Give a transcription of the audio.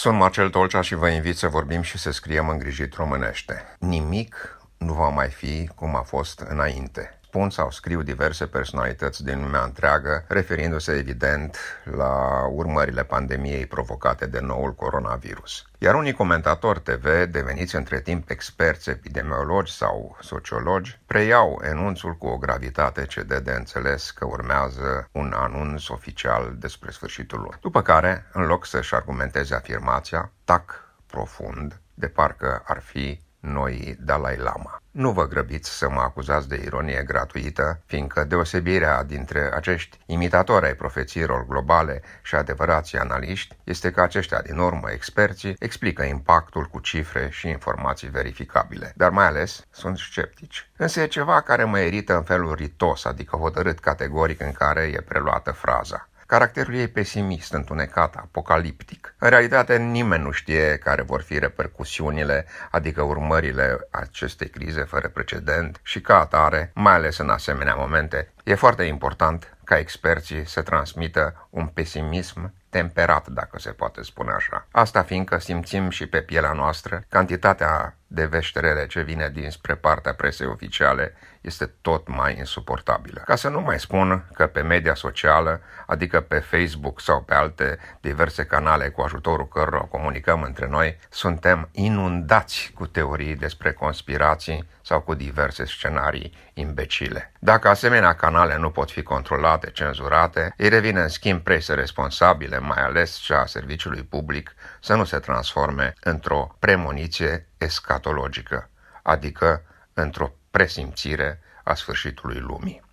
Sunt Marcel Tolcea și vă invit să vorbim și să scriem îngrijit românește. Nimic nu va mai fi cum a fost înainte. Spun sau scriu diverse personalități din lumea întreagă, referindu-se evident la urmările pandemiei provocate de noul coronavirus. Iar unii comentatori TV, deveniți între timp experți epidemiologi sau sociologi, preiau enunțul cu o gravitate ce dă de înțeles că urmează un anunț oficial despre sfârșitul lumii. După care, în loc să-și argumenteze afirmația, tac profund, de parcă ar fi noi Dalai Lama. Nu vă grăbiți să mă acuzați de ironie gratuită, fiindcă deosebirea dintre acești imitatori ai profețiilor globale și adevărații analiști este că aceștia din urmă, experții, explică impactul cu cifre și informații verificabile, dar mai ales sunt sceptici. Însă e ceva care mă irită în felul ritos, adică hotărât categoric în care e preluată fraza. Caracterul ei pesimist, întunecat, apocaliptic. În realitate, nimeni nu știe care vor fi repercusiunile, adică urmările acestei crize fără precedent și ca atare, mai ales în asemenea momente, e foarte important ca experții să transmită un pesimism temperat, dacă se poate spune așa. Asta fiindcă simțim și pe pielea noastră cantitatea de veșterele ce vine dinspre partea presei oficiale este tot mai insuportabilă. Ca să nu mai spun că pe media socială, adică pe Facebook sau pe alte diverse canale cu ajutorul cărora comunicăm între noi, suntem inundați cu teorii despre conspirații sau cu diverse scenarii imbecile. Dacă asemenea canale nu pot fi controlate, cenzurate, îi revine în schimb presei responsabile, mai ales cea a serviciului public, să nu se transforme într-o premoniție escatologică, adică într-o presimțire a sfârșitului lumii.